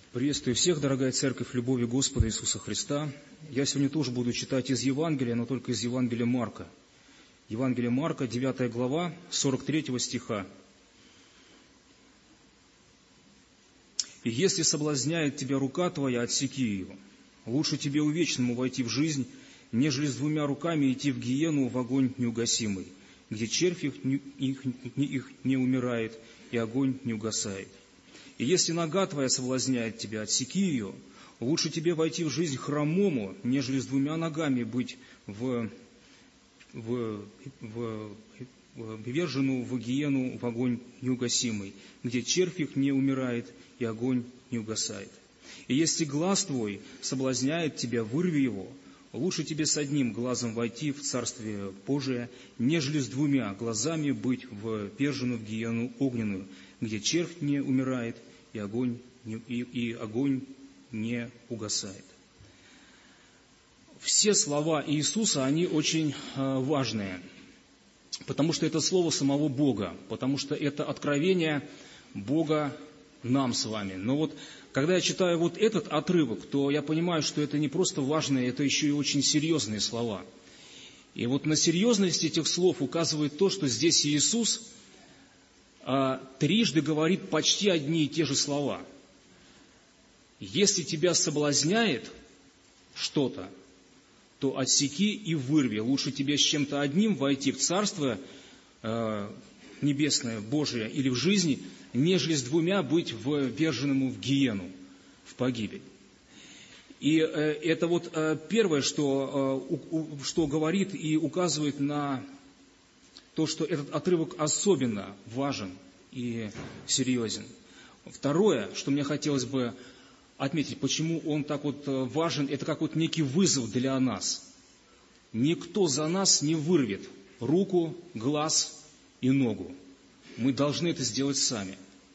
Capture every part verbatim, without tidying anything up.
Приветствую всех, дорогая церковь, в любови Господа Иисуса Христа. Я сегодня тоже буду читать из Евангелия, но только из Евангелия Марка. Евангелие Марка, девятая глава, сорок третьего стиха. «И если соблазняет тебя рука твоя, отсеки ее. Лучше тебе увечному войти в жизнь, нежели с двумя руками идти в гиену, в огонь неугасимый, где червь их, их, их не умирает, и огонь не угасает. И если нога твоя соблазняет тебя, отсеки ее. Лучше тебе войти в жизнь хромому, нежели с двумя ногами быть в, в, в, в ввержену в гиену, в огонь неугасимый, где червь их не умирает, и огонь не угасает. И если глаз твой соблазняет тебя, вырви его. Лучше тебе с одним глазом войти в Царствие Божие, нежели с двумя глазами быть ввержену в гиену огненную, где червь не умирает, и огонь не, и, и огонь не угасает». Все слова Иисуса, они очень э, важные, потому что это слово самого Бога, потому что это откровение Бога нам с вами. Но вот, когда я читаю вот этот отрывок, то я понимаю, что это не просто важные, это еще и очень серьезные слова. И вот на серьезность этих слов указывает то, что здесь Иисус а, трижды говорит почти одни и те же слова. Если тебя соблазняет что-то, то отсеки и вырви. Лучше тебе с чем-то одним войти в Царство э, Небесное, Божие или в жизни, нежели с двумя быть вверженному в гиену, в погибель. И э, это вот э, первое, что, э, у, что говорит и указывает на то, что этот отрывок особенно важен и серьезен. Второе, что мне хотелось бы отметить, почему он так вот важен, это как вот некий вызов для нас. Никто за нас не вырвет руку, глаз и ногу. Мы должны это сделать сами.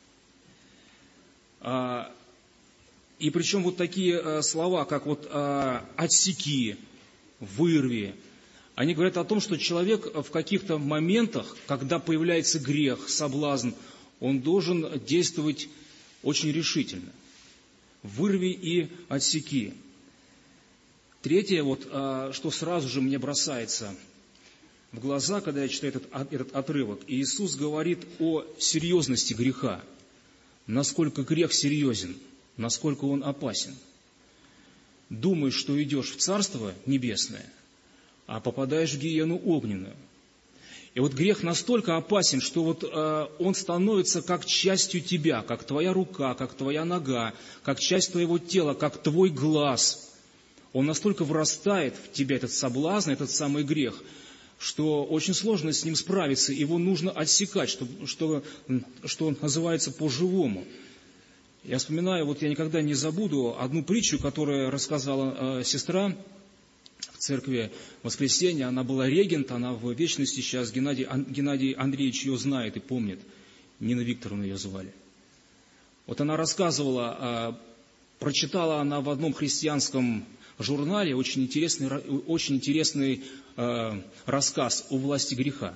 И причем вот такие слова, как вот «отсеки», «вырви», они говорят о том, что человек в каких-то моментах, когда появляется грех, соблазн, он должен действовать очень решительно. Вырви и отсеки. Третье, вот, что сразу же мне бросается в глаза, когда я читаю этот, этот отрывок. Иисус говорит о серьезности греха. Насколько грех серьезен, насколько он опасен. Думаешь, что идешь в Царство Небесное, а попадаешь в гиену огненную. И вот грех настолько опасен, что вот э, он становится как частью тебя, как твоя рука, как твоя нога, как часть твоего тела, как твой глаз. Он настолько врастает в тебя, этот соблазн, этот самый грех, что очень сложно с ним справиться, его нужно отсекать, что, что, что называется по-живому. Я вспоминаю, вот я никогда не забуду одну притчу, которую рассказала э, сестра в церкви Воскресения. Она была регент, она в вечности сейчас, Геннадий, Геннадий Андреевич ее знает и помнит. Нина Викторовна ее звали. Вот она рассказывала, прочитала она в одном христианском журнале очень интересный, очень интересный рассказ о власти греха.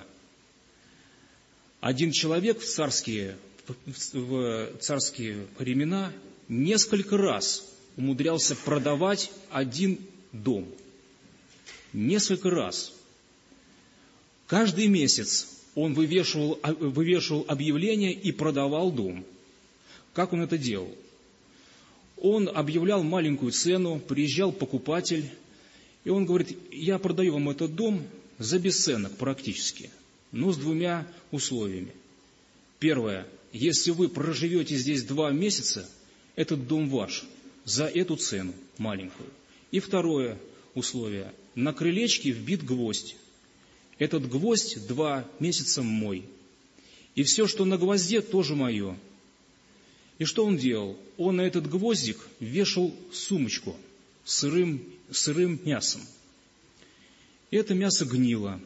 Один человек в царские, в царские времена несколько раз умудрялся продавать один дом. Несколько раз. Каждый месяц он вывешивал, вывешивал объявление и продавал дом. Как он это делал? Он объявлял маленькую цену, приезжал покупатель, и он говорит: я продаю вам этот дом за бесценок практически, но с двумя условиями. Первое: если вы проживете здесь два месяца, этот дом ваш за эту цену маленькую. И второе условие: на крылечке вбит гвоздь. Этот гвоздь два месяца мой. И все, что на гвозде, тоже мое. И что он делал? Он на этот гвоздик вешал сумочку с сырым, сырым мясом. И это мясо гнило.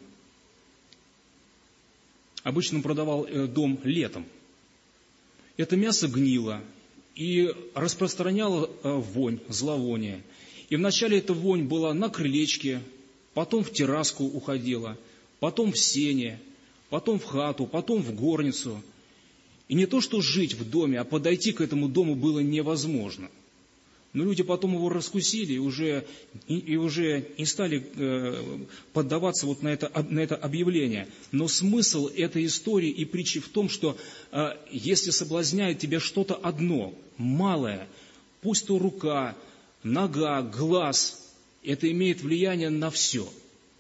Обычно он продавал дом летом. Это мясо гнило и распространяло вонь, зловоние. И вначале эта вонь была на крылечке, потом в терраску уходила, потом в сене, потом в хату, потом в горницу. И не то, что жить в доме, а подойти к этому дому было невозможно. Но люди потом его раскусили и уже, и, и уже не стали э, поддаваться вот на это, на это объявление. Но смысл этой истории и притчи в том, что э, если соблазняет тебя что-то одно, малое, пусть то рука, нога, глаз, это имеет влияние на все.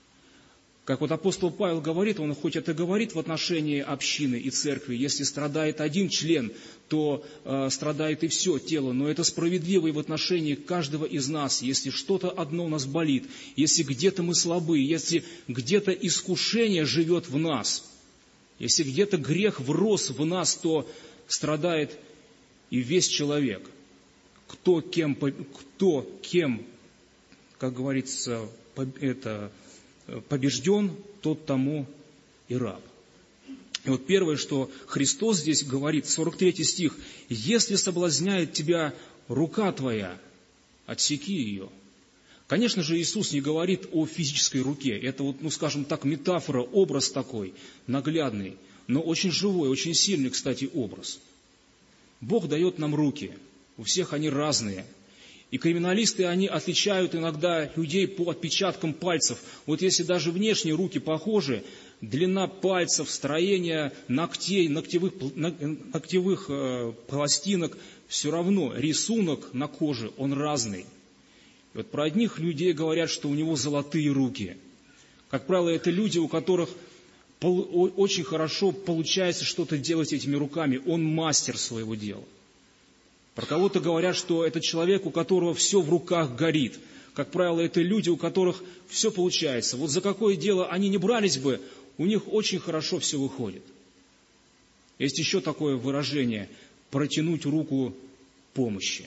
Как вот апостол Павел говорит, он хоть это говорит в отношении общины и церкви, если страдает один член, то э, страдает и все тело, но это справедливо и в отношении каждого из нас. Если что-то одно у нас болит, если где-то мы слабы, если где-то искушение живет в нас, если где-то грех врос в нас, то страдает и весь человек. Кто кем, кто кем, как говорится, это... побежден, тот тому и раб. И вот первое, что Христос здесь говорит, сорок третий стих, «Если соблазняет тебя рука твоя, отсеки ее». Конечно же, Иисус не говорит о физической руке. Это, вот, ну, скажем так, метафора, образ такой, наглядный, но очень живой, очень сильный, кстати, образ. Бог дает нам руки, у всех они разные. И криминалисты, они отличают иногда людей по отпечаткам пальцев. Вот если даже внешние руки похожи, длина пальцев, строение ногтей, ногтевых, ногтевых э, пластинок, все равно рисунок на коже, он разный. И вот про одних людей говорят, что у него золотые руки. Как правило, это люди, у которых пол, очень хорошо получается что-то делать этими руками. Он мастер своего дела. Про кого-то говорят, что это человек, у которого все в руках горит. Как правило, это люди, у которых все получается. Вот за какое дело они не брались бы, у них очень хорошо все выходит. Есть еще такое выражение – протянуть руку помощи.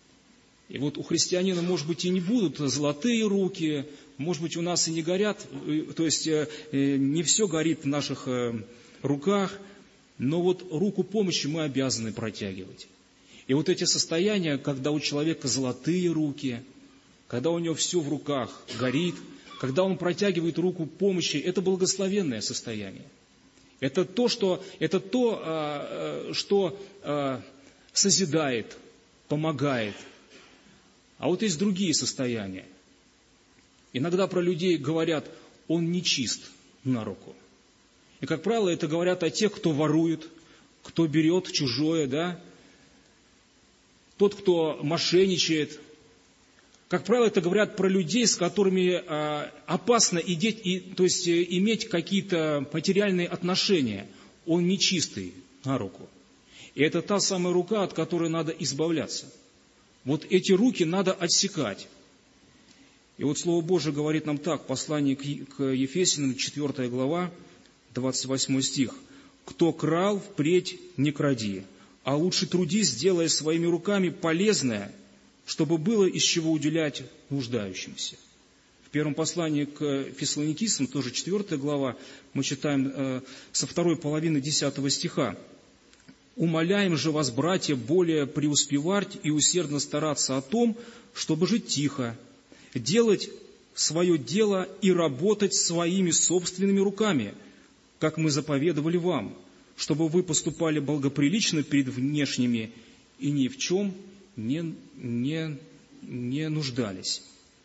И вот у христианина, может быть, и не будут золотые руки, может быть, у нас и не горят, то есть не все горит в наших руках, но вот руку помощи мы обязаны протягивать. И вот эти состояния, когда у человека золотые руки, когда у него все в руках горит, когда он протягивает руку помощи, это благословенное состояние. Это то, что, это то, что созидает, помогает. А вот есть другие состояния. Иногда про людей говорят, он нечист на руку. И, как правило, это говорят о тех, кто ворует, кто берет чужое, да, тот, кто мошенничает. Как правило, это говорят про людей, с которыми а, опасно идеть, и, то есть, иметь какие-то материальные отношения. Он нечистый на руку. И это та самая рука, от которой надо избавляться. Вот эти руки надо отсекать. И вот Слово Божие говорит нам так, послание к Ефесянам, четвёртая глава, двадцать восьмой стих. «Кто крал, впредь не кради, а лучше трудись, делая своими руками полезное, чтобы было из чего уделять нуждающимся». В первом послании к Фессалоникийцам, тоже четвёртая глава, мы читаем э, со второй половины десятого стиха. «Умоляем же вас, братья, более преуспевать и усердно стараться о том, чтобы жить тихо, делать свое дело и работать своими собственными руками, как мы заповедовали вам, чтобы вы поступали благоприлично перед внешними и ни в чем не, не, не нуждались».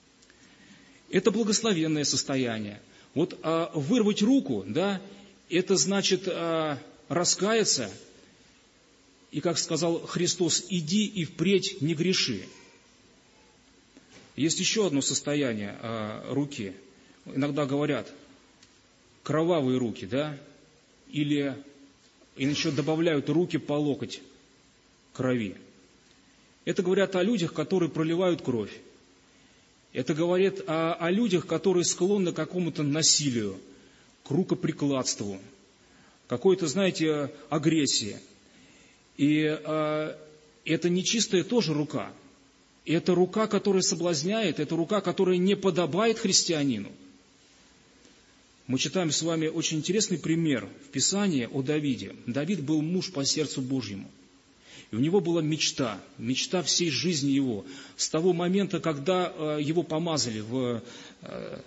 Это благословенное состояние. Вот а, вырвать руку, да, это значит а, раскаяться, и, как сказал Христос, иди и впредь не греши. Есть еще одно состояние а, руки. Иногда говорят, кровавые руки, да, или и еще добавляют руки по локоть крови. Это говорят о людях, которые проливают кровь. Это говорит о, о людях, которые склонны к какому-то насилию, к рукоприкладству, какой-то, знаете, агрессии. И э, это нечистая тоже рука. Это рука, которая соблазняет, это рука, которая не подобает христианину. Мы читаем с вами очень интересный пример в Писании о Давиде. Давид был муж по сердцу Божьему. И у него была мечта, мечта всей жизни его. С того момента, когда э, его помазали в э,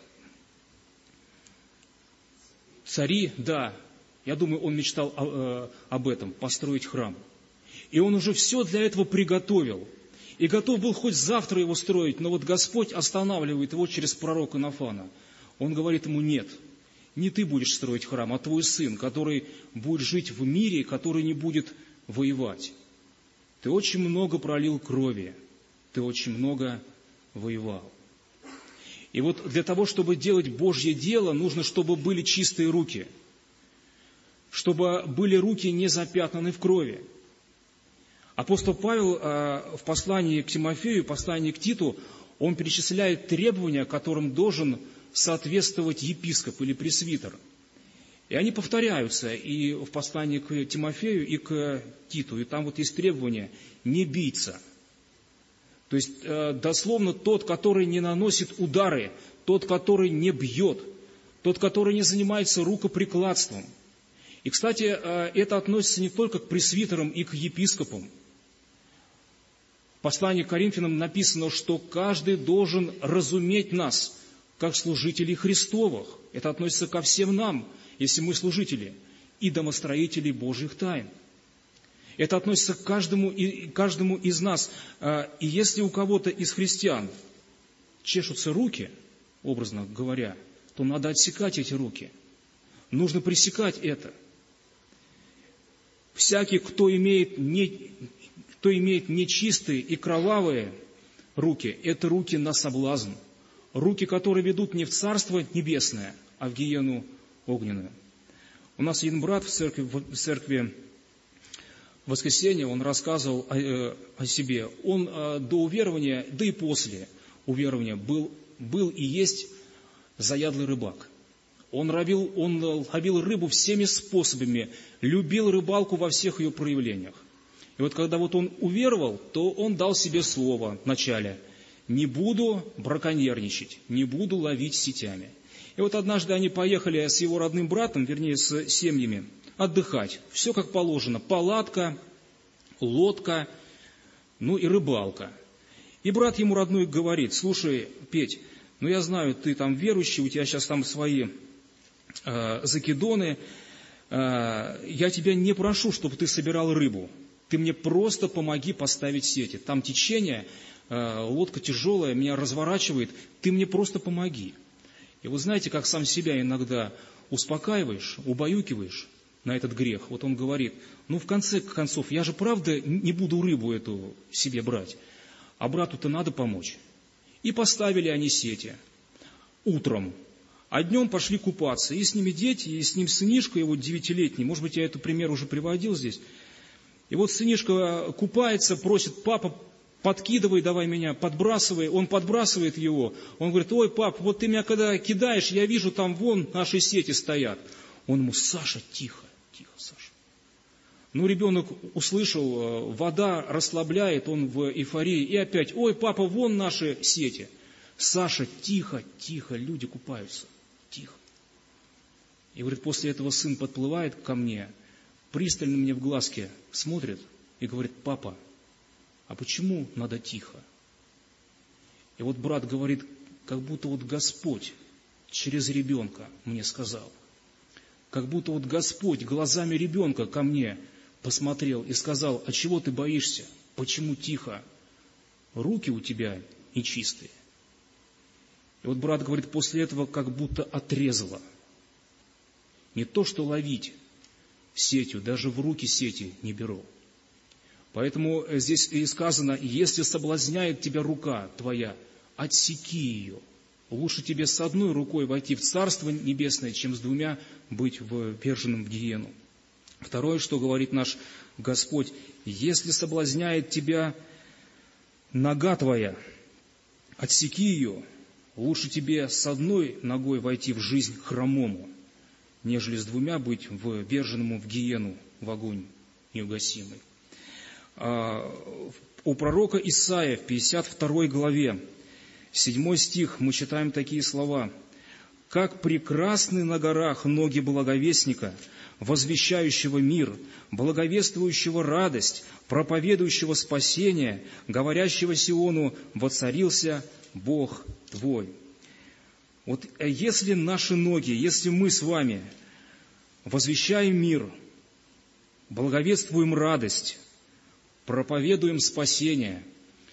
цари, да, я думаю, он мечтал о, э, об этом, построить храм. И он уже все для этого приготовил. И готов был хоть завтра его строить, но вот Господь останавливает его через пророка Нафана. Он говорит ему: нет, не ты будешь строить храм, а твой сын, который будет жить в мире, который не будет воевать. Ты очень много пролил крови, ты очень много воевал. И вот для того, чтобы делать Божье дело, нужно, чтобы были чистые руки, чтобы были руки не запятнаны в крови. Апостол Павел в послании к Тимофею, послании к Титу, он перечисляет требования, которым должен соответствовать епископ или пресвитер. И они повторяются и в послании к Тимофею, и к Титу. И там вот есть требования: не биться. То есть, дословно, тот, который не наносит удары, тот, который не бьет, тот, который не занимается рукоприкладством. И, кстати, это относится не только к пресвитерам и к епископам. В послании к Коринфянам написано, что каждый должен разуметь нас, как служителей Христовых. Это относится ко всем нам, если мы служители, и домостроители Божьих тайн. Это относится к каждому, каждому из нас. И если у кого-то из христиан чешутся руки, образно говоря, то надо отсекать эти руки. Нужно пресекать это. Всякий, кто имеет, не, кто имеет нечистые и кровавые руки, это руки на соблазн. Руки, которые ведут не в Царство Небесное, а в гиену огненную. У нас один брат в церкви, в церкви Воскресенья, он рассказывал о, о себе. Он до уверования, да и после уверования был, был и есть заядлый рыбак. Он ловил, он ловил рыбу всеми способами, любил рыбалку во всех ее проявлениях. И вот когда вот он уверовал, то он дал себе слово вначале: не буду браконьерничать, не буду ловить сетями. И вот однажды они поехали с его родным братом, вернее, с семьями, отдыхать. Все как положено: палатка, лодка, ну и рыбалка. И брат ему родной говорит: слушай, Петь, ну я знаю, ты там верующий, у тебя сейчас там свои э, закидоны, э, я тебя не прошу, чтобы ты собирал рыбу, ты мне просто помоги поставить сети. Там течение, э, лодка тяжелая, меня разворачивает, ты мне просто помоги. И вы знаете, как сам себя иногда успокаиваешь, убаюкиваешь на этот грех. Вот он говорит: ну в конце концов, я же правда не буду рыбу эту себе брать, а брату-то надо помочь. И поставили они сети утром, а днем пошли купаться. И с ними дети, и с ним сынишка его девятилетний. Может быть, я этот пример уже приводил здесь. И вот сынишка купается, просит: папа, подкидывай, давай меня, подбрасывай. Он подбрасывает его. Он говорит: ой, пап, вот ты меня когда кидаешь, я вижу, там вон наши сети стоят. Он ему: Саша, тихо, тихо, Саша. Ну, ребенок услышал, вода расслабляет, он в эйфории. И опять: ой, папа, вон наши сети. Саша, тихо, тихо, люди купаются, тихо. И говорит, после этого сын подплывает ко мне, пристально мне в глазки смотрит и говорит: папа, а почему надо тихо? И вот брат говорит, как будто вот Господь через ребенка мне сказал. Как будто вот Господь глазами ребенка ко мне посмотрел и сказал: а чего ты боишься? Почему тихо? Руки у тебя нечистые. И вот брат говорит, после этого как будто отрезало. Не то, что ловить сетью, даже в руки сети не беру. Поэтому здесь и сказано: если соблазняет тебя рука твоя, отсеки ее. Лучше тебе с одной рукой войти в Царство Небесное, чем с двумя быть вверженным в гиену. Второе, что говорит наш Господь: если соблазняет тебя нога твоя, отсеки ее. Лучше тебе с одной ногой войти в жизнь хромому, нежели с двумя быть вверженному в гиену, в огонь неугасимый. У пророка Исаия в пятьдесят второй главе, седьмой стих, мы читаем такие слова: «Как прекрасны на горах ноги благовестника, возвещающего мир, благовествующего радость, проповедующего спасение, говорящего Сиону: воцарился Бог твой». Вот если наши ноги, если мы с вами возвещаем мир, благовествуем радость, проповедуем спасение,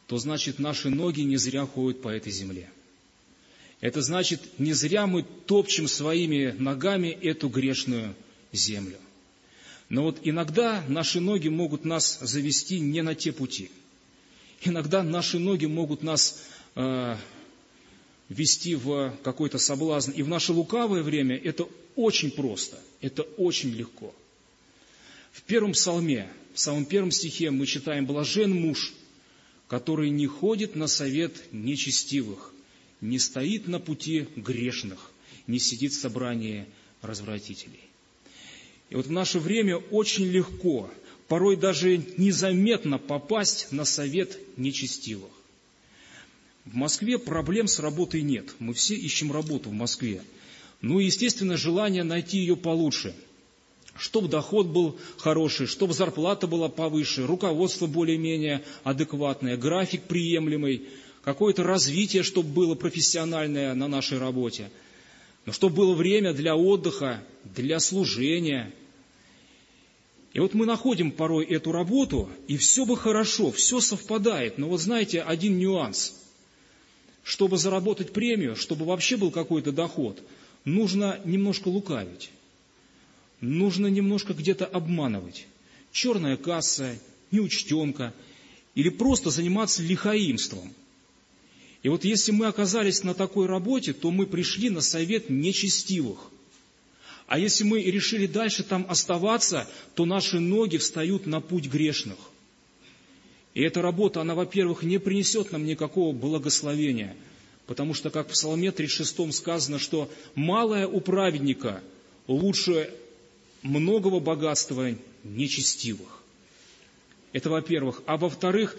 то значит наши ноги не зря ходят по этой земле. Это значит, не зря мы топчем своими ногами эту грешную землю. Но вот иногда наши ноги могут нас завести не на те пути. Иногда наши ноги могут нас э, ввести в какой-то соблазн. И в наше лукавое время это очень просто, это очень легко. В первом псалме, в самом первом стихе мы читаем: «Блажен муж, который не ходит на совет нечестивых, не стоит на пути грешных, не сидит в собрании развратителей». И вот в наше время очень легко, порой даже незаметно попасть на совет нечестивых. В Москве проблем с работой нет. Мы все ищем работу в Москве. Ну и, естественно, желание найти ее получше. Чтобы доход был хороший, чтобы зарплата была повыше, руководство более-менее адекватное, график приемлемый, какое-то развитие, чтобы было профессиональное на нашей работе. Но чтобы было время для отдыха, для служения. И вот мы находим порой эту работу, и все бы хорошо, все совпадает. Но вот знаете, один нюанс. Чтобы заработать премию, чтобы вообще был какой-то доход, нужно немножко лукавить. Нужно немножко где-то обманывать. Черная касса, неучтенка, или просто заниматься лихаимством. И вот если мы оказались на такой работе, то мы пришли на совет нечестивых. А если мы решили дальше там оставаться, то наши ноги встают на путь грешных. И эта работа, она, во-первых, не принесет нам никакого благословения, потому что, как в Псалме тридцать шестом сказано, что малое у праведника лучше многого богатства нечестивых. Это во-первых. А во-вторых,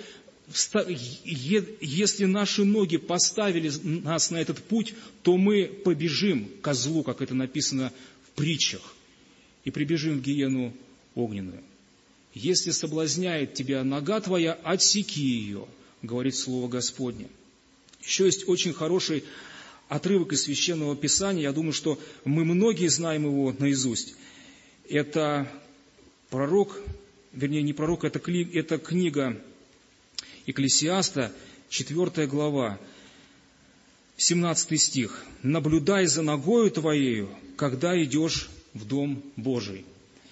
если наши ноги поставили нас на этот путь, то мы побежим к козлу, как это написано в притчах, и прибежим в гиену огненную. Если соблазняет тебя нога твоя, отсеки ее, говорит Слово Господне. Еще есть очень хороший отрывок из Священного Писания, я думаю, что мы многие знаем его наизусть. Это пророк, вернее, не пророк, это, кли, это книга Екклесиаста, четвёртая глава, семнадцатый стих. «Наблюдай за ногою твоею, когда идешь в Дом Божий,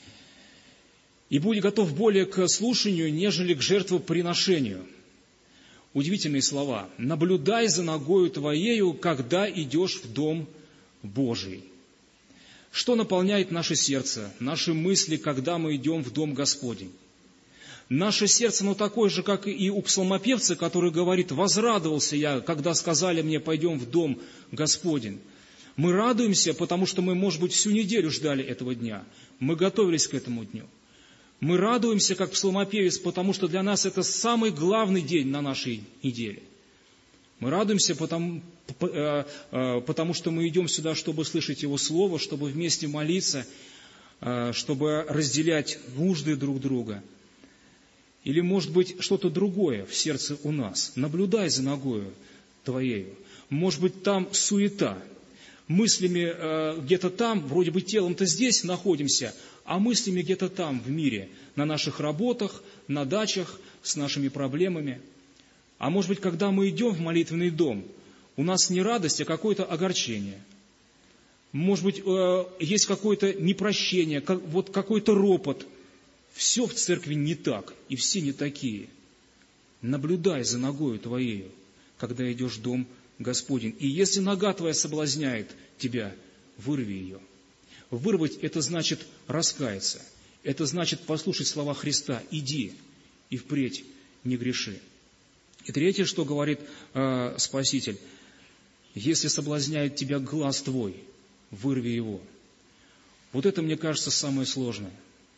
и будь готов более к слушанию, нежели к жертвоприношению». Удивительные слова. «Наблюдай за ногою твоею, когда идешь в Дом Божий». Что наполняет наше сердце, наши мысли, когда мы идем в Дом Господень? Наше сердце, оно такое же, как и у псалмопевца, который говорит: «Возрадовался я, когда сказали мне, пойдем в Дом Господень». Мы радуемся, потому что мы, может быть, всю неделю ждали этого дня. Мы готовились к этому дню. Мы радуемся, как псалмопевец, потому что для нас это самый главный день на нашей неделе. Мы радуемся, потому, потому что мы идем сюда, чтобы слышать Его Слово, чтобы вместе молиться, чтобы разделять нужды друг друга. Или, может быть, что-то другое в сердце у нас. Наблюдай за ногою твоею. Может быть, там суета. Мыслями где-то там, вроде бы телом-то здесь находимся, а мыслями где-то там, в мире, на наших работах, на дачах, с нашими проблемами. А может быть, когда мы идем в молитвенный дом, у нас не радость, а какое-то огорчение. Может быть, есть какое-то непрощение, вот какой-то ропот. Все в церкви не так, и все не такие. Наблюдай за ногою твоею, когда идешь в Дом Господень. И если нога твоя соблазняет тебя, вырви ее. Вырвать – это значит раскаяться. Это значит послушать слова Христа: «Иди и впредь не греши». И третье, что говорит э, Спаситель: если соблазняет тебя глаз твой, вырви его. Вот это, мне кажется, самое сложное.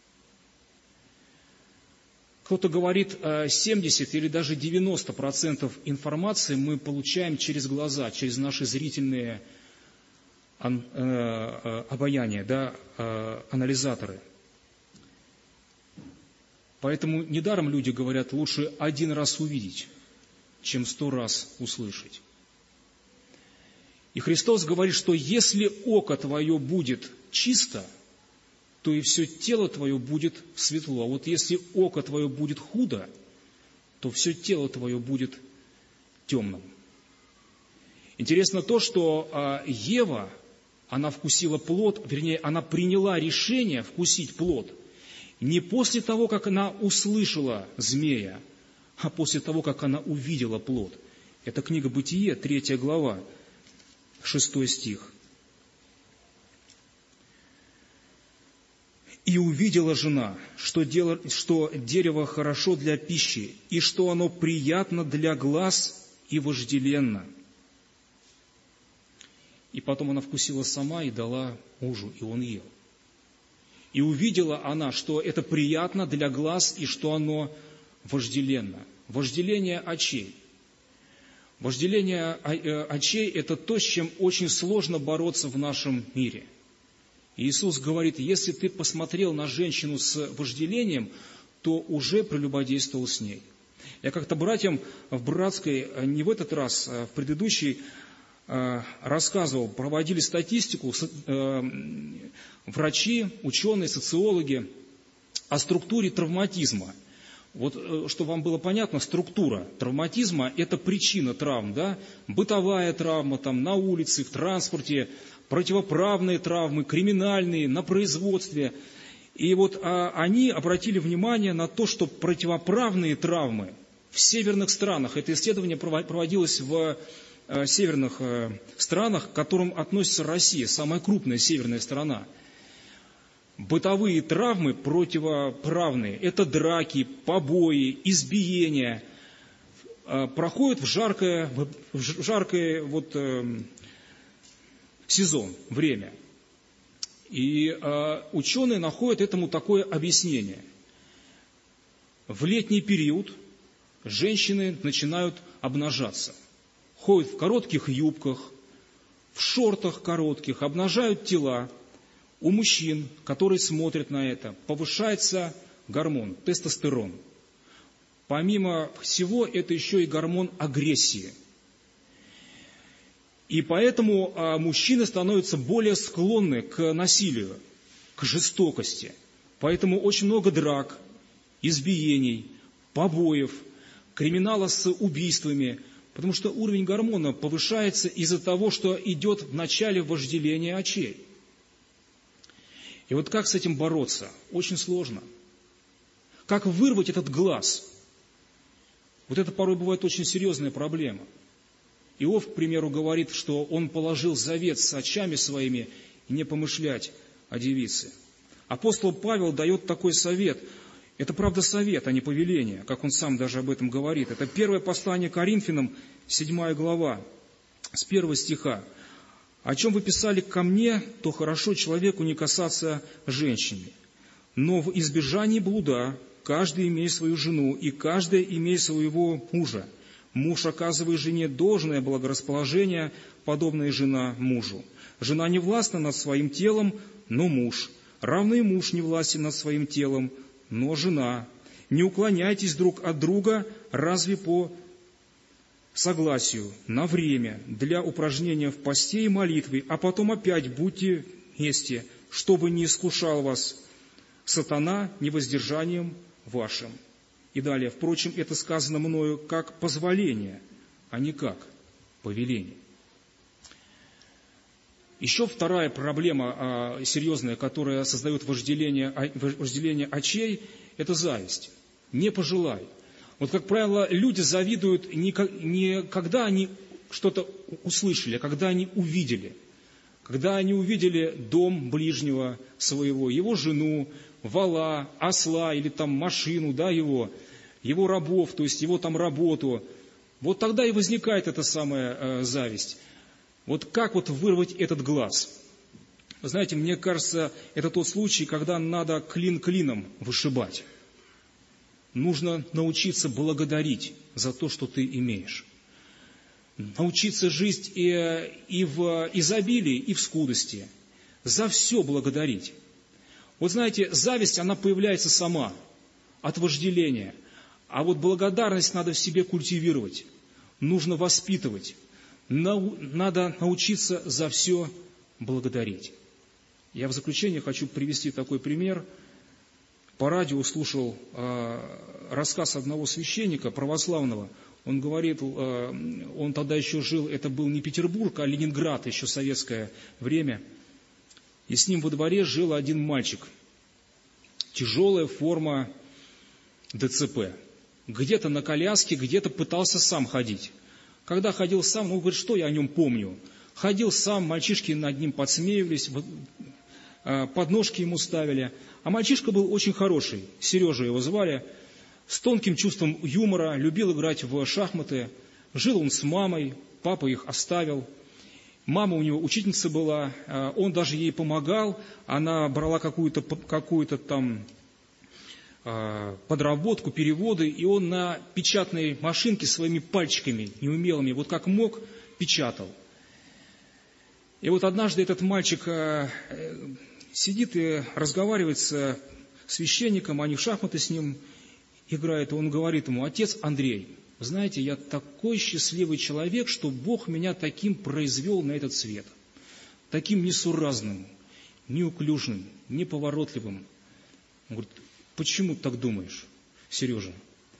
Кто-то говорит, семьдесят или даже девяносто процентов информации мы получаем через глаза, через наши зрительные обаяния, да, анализаторы. Поэтому недаром люди говорят: лучше один раз увидеть, чем сто раз услышать. И Христос говорит, что если око твое будет чисто, то и все тело твое будет светло. А вот если око твое будет худо, то все тело твое будет темном. Интересно то, что Ева, она вкусила плод, вернее, она приняла решение вкусить плод не после того, как она услышала змея, а после того, как она увидела плод. Это книга Бытие, третья глава, шестой стих. «И увидела жена, что, дело, что дерево хорошо для пищи, и что оно приятно для глаз и вожделенно. И потом она вкусила сама и дала мужу, и он ел. И увидела она, что это приятно для глаз и что оно вожделенно». Вожделение очей. Вожделение очей – это то, с чем очень сложно бороться в нашем мире. Иисус говорит, если ты посмотрел на женщину с вожделением, то уже прелюбодействовал с ней. Я как-то братьям в братской, не в этот раз, а в предыдущий, рассказывал, проводили статистику, врачи, ученые, социологи о структуре травматизма. Вот, чтобы вам было понятно, структура травматизма – это причина травм, да? Бытовая травма, там, на улице, в транспорте, противоправные травмы, криминальные, на производстве. И вот а, они обратили внимание на то, что противоправные травмы в северных странах, это исследование проводилось в а, северных а, странах, к которым относится Россия, самая крупная северная страна. Бытовые травмы противоправные, это драки, побои, избиения, проходят в жаркое, в жаркое вот, сезон, время. И ученые находят этому такое объяснение. В летний период женщины начинают обнажаться, ходят в коротких юбках, в шортах коротких, обнажают тела. У мужчин, которые смотрят на это, повышается гормон, тестостерон. Помимо всего, это еще и гормон агрессии. И поэтому а, мужчины становятся более склонны к насилию, к жестокости. Поэтому очень много драк, избиений, побоев, криминала с убийствами, потому что уровень гормона повышается из-за того, что идет в начале вожделение очей. И вот как с этим бороться? Очень сложно. Как вырвать этот глаз? Вот это порой бывает очень серьезная проблема. Иов, к примеру, говорит, что он положил завет с очами своими и не помышлять о девице. Апостол Павел дает такой совет. Это, правда, совет, а не повеление, как он сам даже об этом говорит. Это первое послание Коринфянам, седьмая глава, с первого стиха. «О чем вы писали ко мне, то хорошо человеку не касаться женщины. Но в избежании блуда каждый имеет свою жену, и каждый имеет своего мужа. Муж оказывает жене должное благорасположение, подобное жена мужу. Жена не властна над своим телом, но муж. Равно и муж не властен над своим телом, но жена. Не уклоняйтесь друг от друга, разве по согласию, на время, для упражнения в посте и молитве, а потом опять будьте вместе, чтобы не искушал вас сатана невоздержанием вашим». И далее, впрочем, это сказано мною как позволение, а не как повеление. Еще вторая проблема а, серьезная, которая создает вожделение, вожделение очей, это зависть. Не пожелай. Вот, как правило, люди завидуют не, не когда они что-то услышали, а когда они увидели. Когда они увидели дом ближнего своего, его жену, вола, осла или там машину, да, его, его рабов, то есть его там работу. Вот тогда и возникает эта самая э, зависть. Вот как вот вырвать этот глаз? Вы знаете, мне кажется, это тот случай, когда надо клин клином вышибать. Нужно научиться благодарить за то, что ты имеешь. Научиться жить и, и в изобилии, и в скудости. За все благодарить. Вот знаете, зависть, она появляется сама, от вожделения. А вот благодарность надо в себе культивировать. Нужно воспитывать. Надо научиться за все благодарить. Я в заключение хочу привести такой пример. По радио слушал э, рассказ одного священника православного. Он говорит, он тогда еще жил, это был не Петербург, а Ленинград, еще советское время. И с ним во дворе жил один мальчик. Тяжелая форма ДЦП. Где-то на коляске, где-то пытался сам ходить. Когда ходил сам, он говорит, что я о нем помню? Ходил сам, мальчишки над ним подсмеивались, подножки ему ставили. А мальчишка был очень хороший, Сережа его звали, с тонким чувством юмора, любил играть в шахматы. Жил он с мамой, папа их оставил. Мама у него учительница была, он даже ей помогал, она брала какую-то, какую-то там подработку, переводы, и он на печатной машинке своими пальчиками неумелыми, вот как мог, печатал. И вот однажды этот мальчик сидит и разговаривает с священником, они в шахматы с ним играют, и он говорит ему: отец Андрей, знаете, я такой счастливый человек, что Бог меня таким произвел на этот свет, таким несуразным, неуклюжим, неповоротливым. Он говорит: почему ты так думаешь, Сережа?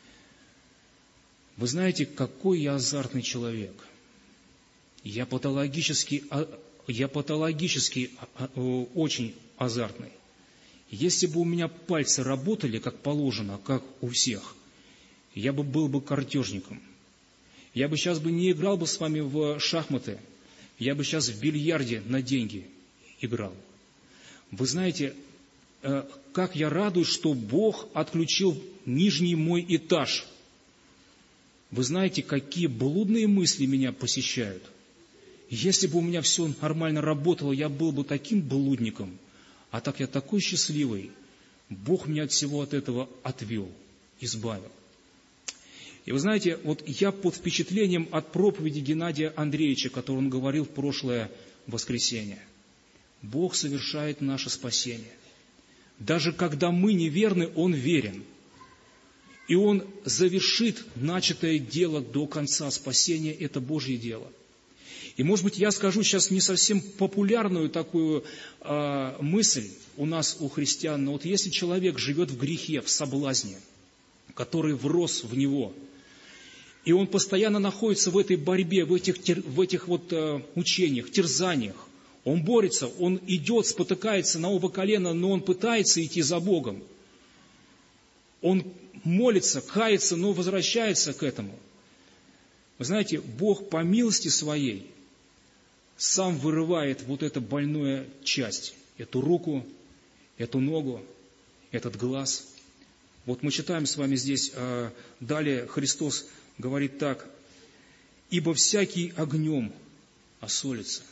Вы знаете, какой я азартный человек. Я патологически, я патологически очень азартный. Если бы у меня пальцы работали как положено, как у всех, я бы был бы картежником. Я бы сейчас бы не играл бы с вами в шахматы, я бы сейчас в бильярде на деньги играл. Вы знаете, как я радуюсь, что Бог отключил нижний мой этаж. Вы знаете, какие блудные мысли меня посещают. Если бы у меня все нормально работало, я был бы таким блудником. А так я такой счастливый. Бог меня от всего от этого отвел, избавил. И вы знаете, вот я под впечатлением от проповеди Геннадия Андреевича, который он говорил в прошлое воскресенье. Бог совершает наше спасение. Даже когда мы неверны, Он верен. И Он завершит начатое дело до конца. Спасение – это Божье дело. И, может быть, я скажу сейчас не совсем популярную такую э, мысль у нас, у христиан, но вот если человек живет в грехе, в соблазне, который врос в него, и он постоянно находится в этой борьбе, в этих, в этих вот э, мучениях, терзаниях, он борется, он идет, спотыкается на оба колена, но он пытается идти за Богом. Он молится, кается, но возвращается к этому. Вы знаете, Бог по милости Своей сам вырывает вот эту больную часть, эту руку, эту ногу, этот глаз. Вот мы читаем с вами здесь, далее Христос говорит так: «Ибо всякий огнем осолится,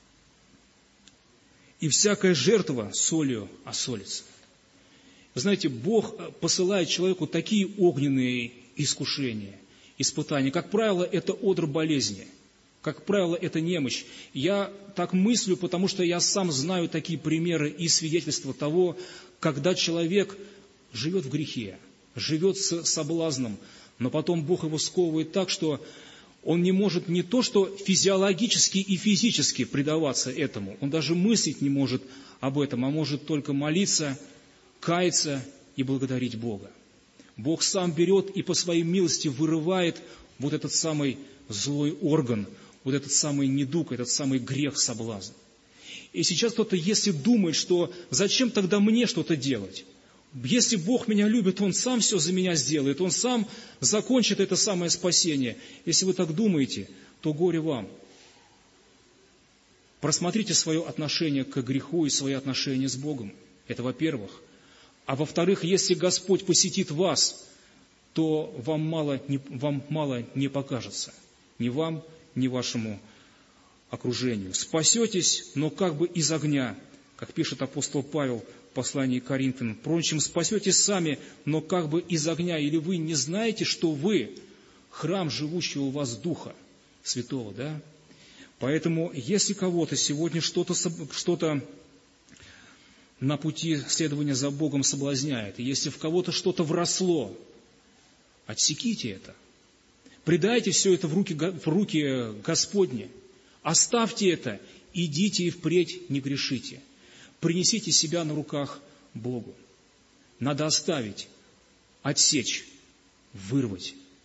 и всякая жертва солью осолится». Вы знаете, Бог посылает человеку такие огненные искушения, испытания. Как правило, это одр болезни. Как правило, это немощь. Я так мыслю, потому что я сам знаю такие примеры и свидетельства того, когда человек живет в грехе, живет с соблазном, но потом Бог его сковывает так, что он не может не то что физиологически и физически предаваться этому, он даже мыслить не может об этом, а может только молиться, каяться и благодарить Бога. Бог сам берет и по своей милости вырывает вот этот самый злой орган, вот этот самый недуг, этот самый грех, соблазн. И сейчас кто-то, если думает, что зачем тогда мне что-то делать? Если Бог меня любит, Он сам все за меня сделает, Он сам закончит это самое спасение. Если вы так думаете, то горе вам. Просмотрите свое отношение к греху и свои отношения с Богом. Это во-первых. А во-вторых, если Господь посетит вас, то вам мало не, вам мало не покажется. Ни вам, ни вашему окружению. Спасетесь, но как бы из огня, как пишет апостол Павел в послании к Коринфянам. Впрочем, спасетесь сами, но как бы из огня. Или вы не знаете, что вы храм живущего у вас Духа Святого, да? Поэтому, если кого-то сегодня что-то, что-то на пути следования за Богом соблазняет, и если в кого-то что-то вросло, отсеките это. Предайте все это в руки, в руки Господни. Оставьте это, идите и впредь не грешите. Принесите себя на руках Богу. Надо оставить, отсечь, вырвать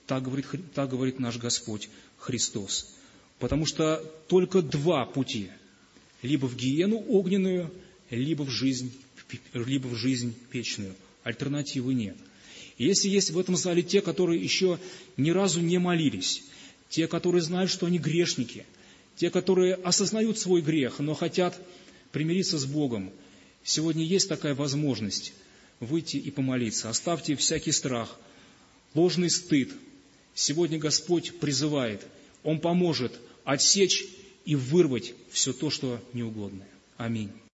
Так говорит, так говорит наш Господь Христос. Потому что только два пути. Либо в гиену огненную, либо в жизнь, либо в жизнь вечную. Альтернативы нет. И если есть в этом зале те, которые еще ни разу не молились, те, которые знают, что они грешники, те, которые осознают свой грех, но хотят примириться с Богом, сегодня есть такая возможность выйти и помолиться. Оставьте всякий страх, ложный стыд. Сегодня Господь призывает, Он поможет отсечь и вырвать все то, что неугодное. Аминь.